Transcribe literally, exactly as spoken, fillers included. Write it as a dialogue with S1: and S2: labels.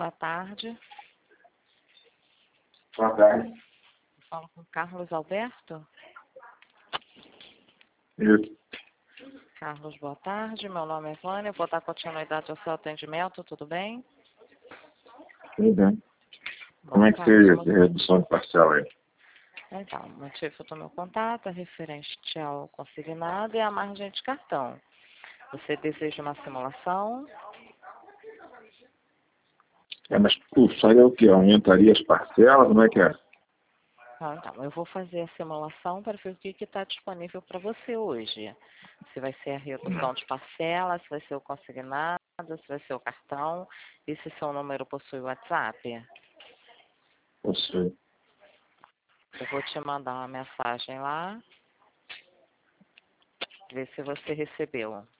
S1: Boa tarde.
S2: Boa tarde.
S1: Falo com Carlos Alberto.
S2: Isso.
S1: Carlos, boa tarde. Meu nome é Vânia. Eu vou dar continuidade ao seu atendimento, tudo bem?
S2: Tudo bem.
S1: Bom,
S2: Como é que
S1: Carlos,
S2: seria
S1: muito-
S2: essa redução de parcela aí?
S1: Então, o motivo do meu contato é referente ao consignado e à margem de cartão. Você deseja uma simulação?
S2: É, mas o sonho é o quê? Aumentaria as parcelas? Como é que é?
S1: Ah, então, eu vou fazer a simulação para ver o que está disponível para você hoje. Se vai ser a redução de parcela, se vai ser o consignado, se vai ser o cartão e se seu número possui WhatsApp.
S2: Você.
S1: Eu vou te mandar uma mensagem lá, ver se você recebeu.